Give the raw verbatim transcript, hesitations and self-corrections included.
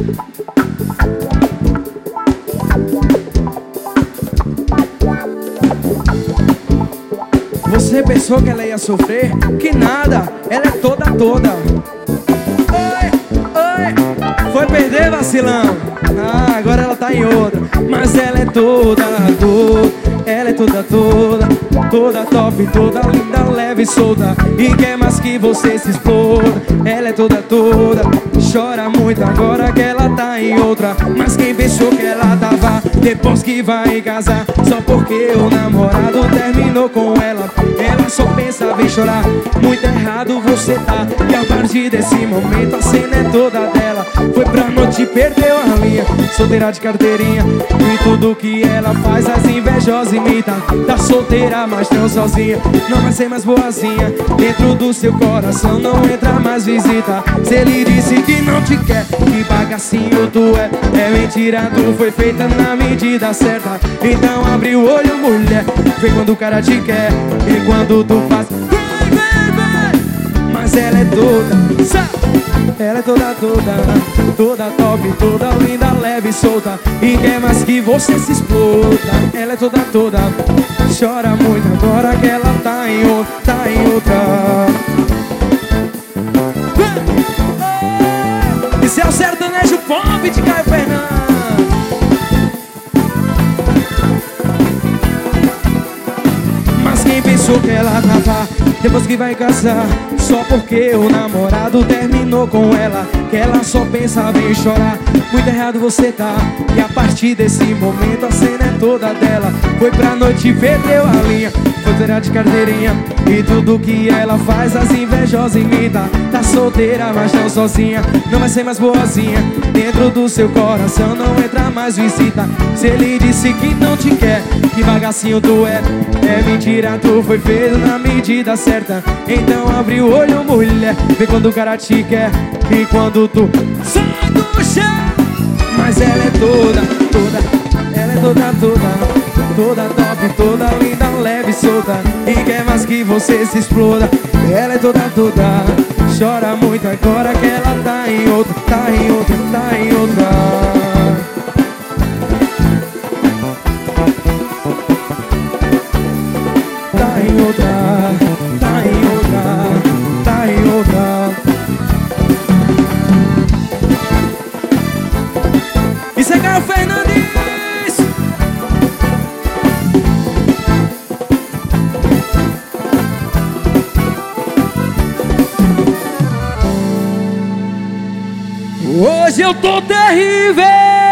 Você pensou que ela ia sofrer? Que nada, ela é toda toda. Oi, oi, foi perder, vacilão. Ah, agora ela tá em outra. Mas ela é toda toda. Ela é toda toda, toda top, toda linda, leve e solta. E quer mais que você se exploda. Ela é toda toda, chora muito agora que ela tá em outra. Mas quem pensou que ela tava depois que vai casar? Só porque o namorado terminou com ela. Ela só pensava em chorar, muito errado você tá. E a partir desse momento a cena é toda dela. Foi pra noite e perdeu a linha, solteira de carteirinha. E tudo que ela faz as invejosas imita. Tá solteira mas tão sozinha, não vai ser mais boazinha. Dentro do seu coração não entra mais visita. Se ele disse que não te quer, que bagacinho tu é. É mentira, tu foi feita na medida certa. Então abre o olho, mulher, vê quando o cara te quer. E quando tu faz vai, vai, vai. Mas ela é toda, sabe? Ela é toda, toda, toda top, toda linda, leve e solta. E quer mais que você se exploda. Ela é toda, toda, chora muito agora que ela tá em outra, tá em outra. Isso é o sertanejo pop de Caio Fernando. Mas quem pensou que ela tava depois que vai casar? Só porque o namorado terminou com ela, que ela só pensava em chorar. Muito errado você tá. E a partir desse momento a cena é toda dela. Foi pra noite e perdeu a linha, foi tirar de carteirinha. E tudo que ela faz as invejosas imita. Tá solteira mas não sozinha, não vai ser mais boazinha. Dentro do seu coração não entra mais visita. Se ele disse que não te quer, que bagacinho tu é. É mentira, tu foi feito na medida certa. Então abre o olho, mulher, vê quando o cara te quer. E quando tu sai do chão. Mas ela é toda, toda, ela é toda, toda, toda top, toda linda, leve e solta. E quer mais que você se exploda. Ela é toda, toda, chora muito agora que ela tá em outra, tá em outra, tá em outra. Tá em outra, tá em outra, tá em outra. Isso é Caio Fernandes. Hoje eu tô terrível.